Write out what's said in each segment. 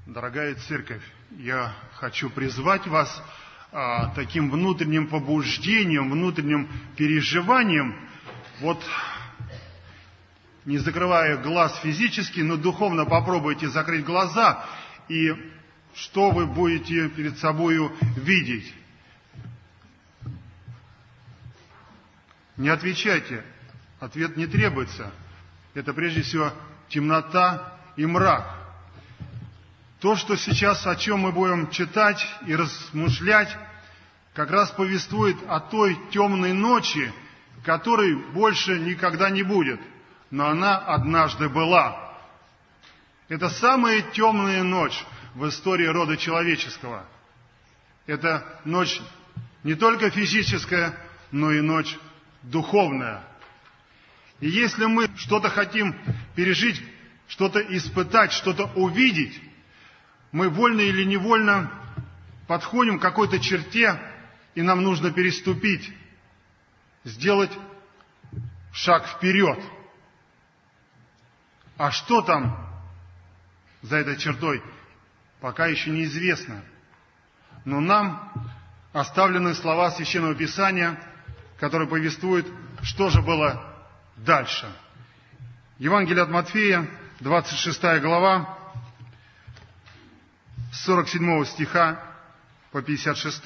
Дорогая церковь, я хочу призвать вас таким внутренним побуждением, внутренним переживанием, вот не закрывая глаз физически, но духовно попробуйте закрыть глаза, и что вы будете перед собою видеть? Не отвечайте, ответ не требуется. Это прежде всего темнота и мрак. То, что сейчас, о чем мы будем читать и размышлять, как раз повествует о той темной ночи, которой больше никогда не будет, но она однажды была. Это самая темная ночь в истории рода человеческого. Это ночь не только физическая, но и ночь духовная. И если мы что-то хотим пережить, что-то испытать, что-то увидеть, мы вольно или невольно подходим к какой-то черте, и нам нужно переступить, сделать шаг вперед. А что там за этой чертой, пока еще неизвестно. Но нам оставлены слова Священного Писания, которые повествуют, что же было дальше. Евангелие от Матфея, 26 глава, с 47 стиха по 56.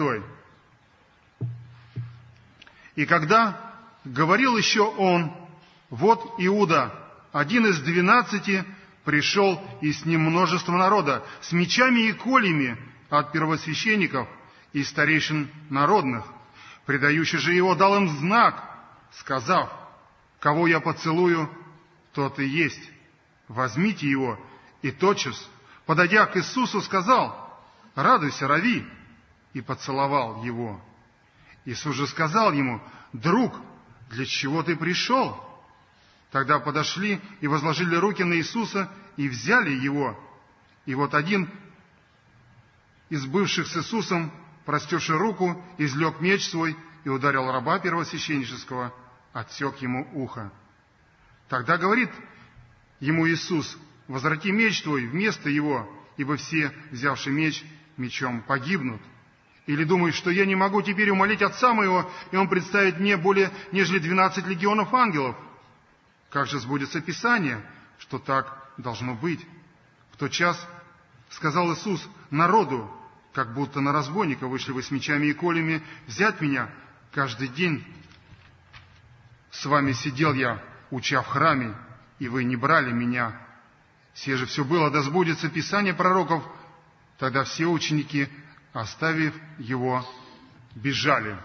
«И когда говорил еще он, вот Иуда, один из 12, пришел, и с ним множество народа, с мечами и кольями от первосвященников и старейшин народных. Предающий же его дал им знак, сказав: кого я поцелую, тот и есть. Возьмите его. И тотчас, подойдя к Иисусу, сказал: радуйся, рави, и поцеловал его. Иисус же сказал ему: друг, для чего ты пришел? Тогда подошли и возложили руки на Иисуса, и взяли его. И вот один из бывших с Иисусом, простерши руку, извлек меч свой и ударил раба первосвященнического, отсек ему ухо. Тогда говорит ему Иисус: возврати меч твой вместо его, ибо все, взявши меч, мечом погибнут. Или думаешь, что я не могу теперь умолить Отца моего, и Он представит мне более нежели 12 легионов ангелов? Как же сбудется Писание, что так должно быть? В тот час сказал Иисус народу, как будто на разбойника вышли вы с мечами и колями, взять меня. Каждый день с вами сидел я, уча в храме, и вы не брали меня. Се же все было, да сбудется Писание пророков. Тогда все ученики, оставив его, бежали».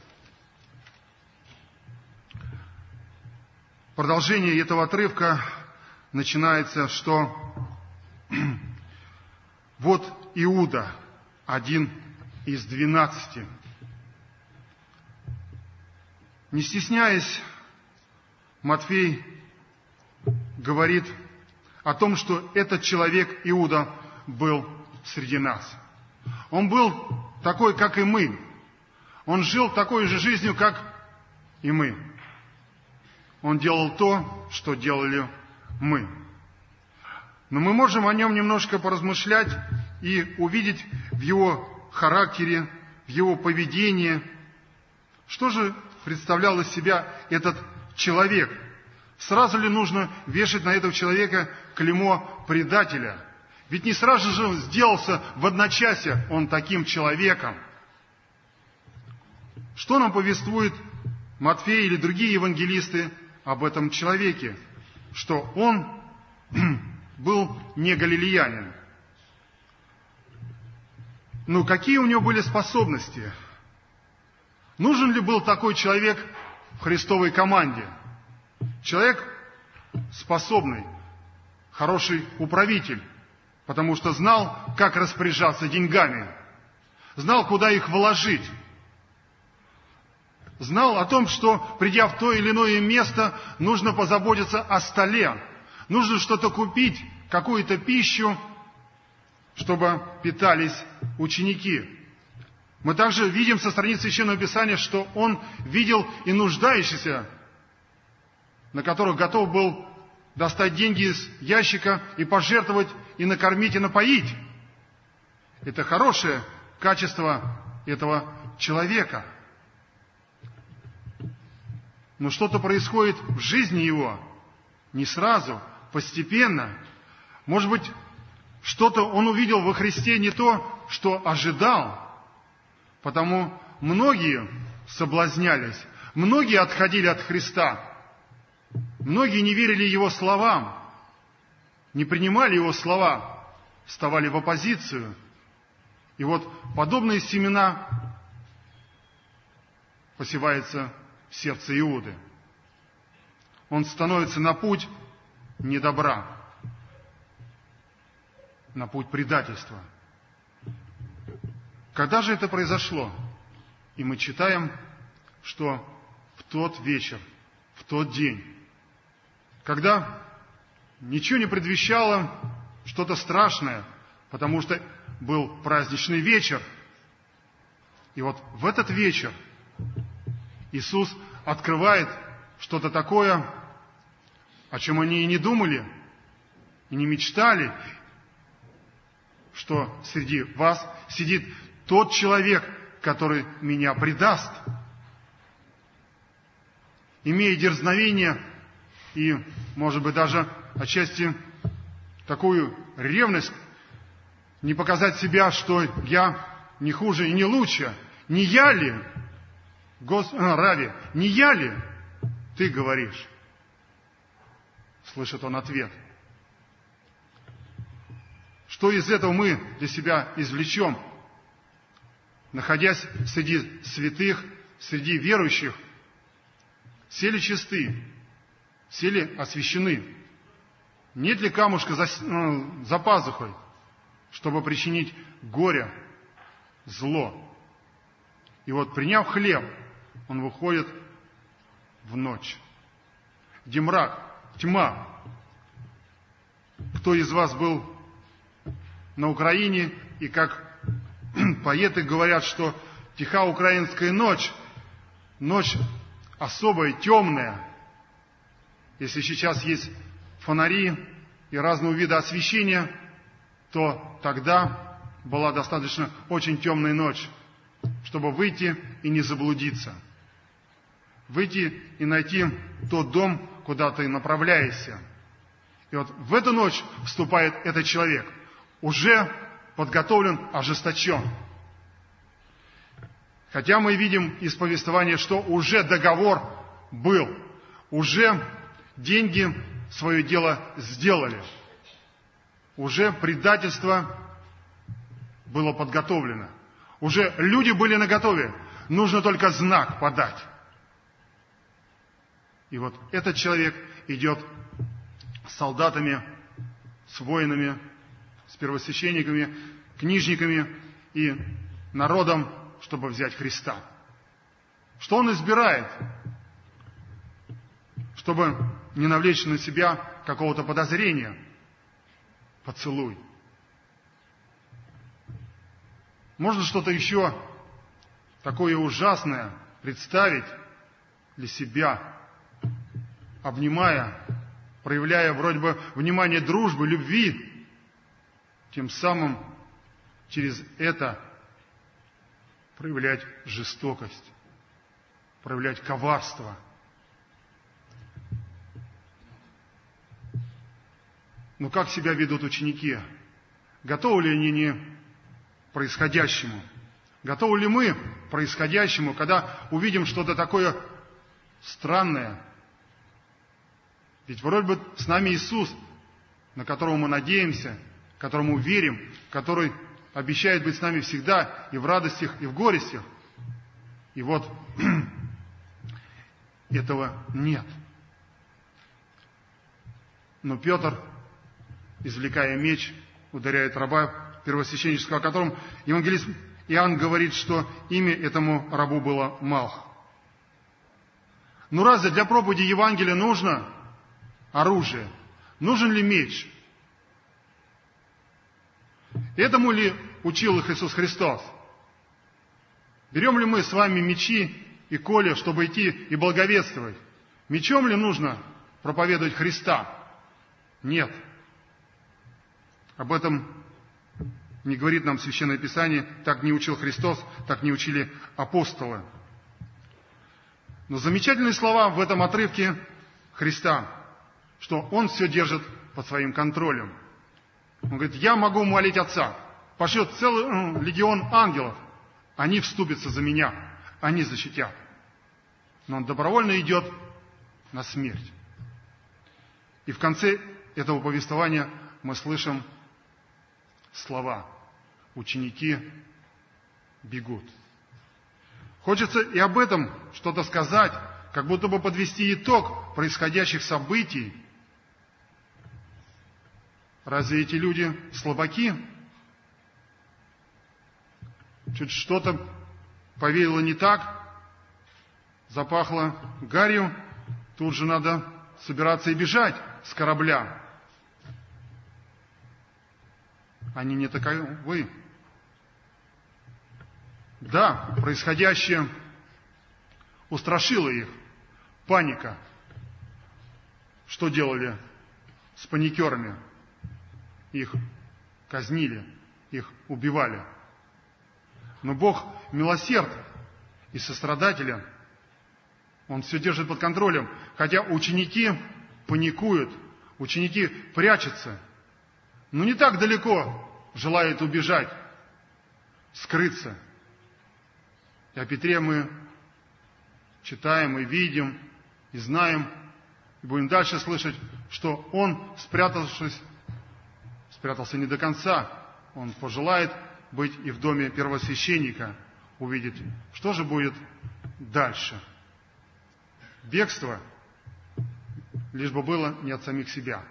Продолжение этого отрывка начинается, что вот Иуда, один из 12. Не стесняясь, Матфей говорит о том, что этот человек, Иуда, был среди нас. Он был такой, как и мы. Он жил такой же жизнью, как и мы. Он делал то, что делали мы. Но мы можем о нем немножко поразмышлять и увидеть в его характере, в его поведении, что же представлял из себя этот человек. Сразу ли нужно вешать на этого человека клеймо предателя? Ведь не сразу же сделался в одночасье он таким человеком. Что нам повествует Матфей или другие евангелисты об этом человеке? Что он был не галилеянин. Ну, какие у него были способности? Нужен ли был такой человек в Христовой команде? Человек способный, хороший управитель, потому что знал, как распоряжаться деньгами, знал, куда их вложить, знал о том, что, придя в то или иное место, нужно позаботиться о столе, нужно что-то купить, какую-то пищу, чтобы питались ученики. Мы также видим со страниц Священного Писания, что он видел и нуждающихся, на которых готов был достать деньги из ящика и пожертвовать, и накормить, и напоить. Это хорошее качество этого человека. Но что-то происходит в жизни его не сразу, постепенно. Может быть, что-то он увидел во Христе не то, что ожидал. Потому многие соблазнялись, многие отходили от Христа, многие не верили Его словам, не принимали Его слова, вставали в оппозицию. И вот подобные семена посеваются в сердце Иуды. Он становится на путь недобра, на путь предательства. Когда же это произошло? И мы читаем, что в тот вечер, в тот день, когда ничего не предвещало что-то страшное, потому что был праздничный вечер. И вот в этот вечер Иисус открывает что-то такое, о чем они и не думали, и не мечтали, что среди вас сидит тот человек, который меня предаст. Имея дерзновение и, может быть, даже отчасти такую ревность, не показать себя, что я не хуже и не лучше. Не я ли, Рави, не я ли ты говоришь? Слышит он ответ. Что из этого мы для себя извлечем? Находясь среди святых, среди верующих, все ли чисты, все ли освящены? Нет ли камушка за пазухой, чтобы причинить горе, зло? И вот, приняв хлеб, он выходит в ночь, где мрак, тьма. Кто из вас был на Украине, и как поэты говорят, что тиха украинская ночь, ночь особая, темная. Если сейчас есть фонари и разного вида освещения, то тогда была достаточно очень темная ночь, чтобы выйти и не заблудиться. Выйти и найти тот дом, куда ты направляешься. И вот в эту ночь вступает этот человек, уже подготовлен, ожесточен. Хотя мы видим из повествования, что уже договор был, уже деньги свое дело сделали, уже предательство было подготовлено, уже люди были наготове, нужно только знак подать. И вот этот человек идет с солдатами, с воинами, с первосвященниками, книжниками и народом, чтобы взять Христа. Что он избирает? Чтобы не навлечь на себя какого-то подозрения. Поцелуй. Можно что-то еще такое ужасное представить для себя, обнимая, проявляя вроде бы внимание, дружбы, любви, тем самым через это проявлять жестокость, проявлять коварство. Но как себя ведут ученики? Готовы ли они происходящему? Готовы ли мы происходящему, когда увидим что-то такое странное? Ведь вроде бы с нами Иисус, на которого мы надеемся, которому верим, который обещает быть с нами всегда и в радостях, и в горестях. И вот этого нет. Но Петр, извлекая меч, ударяет раба первосвященнического, о котором евангелист Иоанн говорит, что имя этому рабу было Малх. Ну разве для проповеди Евангелия нужно оружие? Нужен ли меч? Этому ли учил их Иисус Христос? Берем ли мы с вами мечи и колья, чтобы идти и благовествовать? Мечом ли нужно проповедовать Христа? Нет. Об этом Не говорит нам Священное Писание, так не учил Христос, так не учили апостолы. Но замечательные слова в этом отрывке Христа, что Он все держит под своим контролем. Он говорит, я могу молить Отца, пошлет целый легион ангелов, они вступятся за меня, они защитят. Но Он добровольно идет на смерть. И в конце этого повествования мы слышим слова. Ученики бегут. Хочется и об этом что-то сказать, как будто бы подвести итог происходящих событий. Разве эти люди слабаки? Чуть что-то повеяло не так, запахло гарью, тут же надо собираться и бежать с корабля. Они не таковы. Да, происходящее устрашило их. Паника. Что делали с паникерами? Их казнили, их убивали. Но Бог милосерд и сострадателен. Он все держит под контролем. Хотя ученики паникуют, ученики прячутся. Но не так далеко желают убежать, скрыться. И о Петре мы читаем и видим, и знаем, и будем дальше слышать, что он, спрятался не до конца. Он пожелает быть и в доме первосвященника, увидеть, что же будет дальше. Бегство, лишь бы было не от самих себя.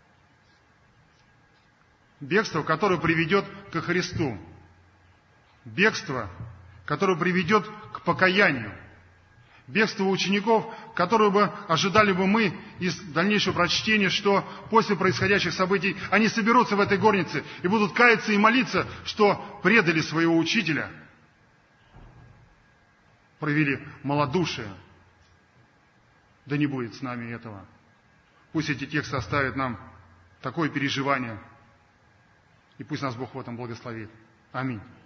Бегство, которое приведет ко Христу. Бегство, которое приведет к покаянию. Бегство учеников, которое бы ожидали бы мы из дальнейшего прочтения, что после происходящих событий они соберутся в этой горнице и будут каяться и молиться, что предали своего учителя, проявили малодушие. Да не будет с нами этого. Пусть эти тексты оставят нам такое переживание. И пусть нас Бог в этом благословит. Аминь.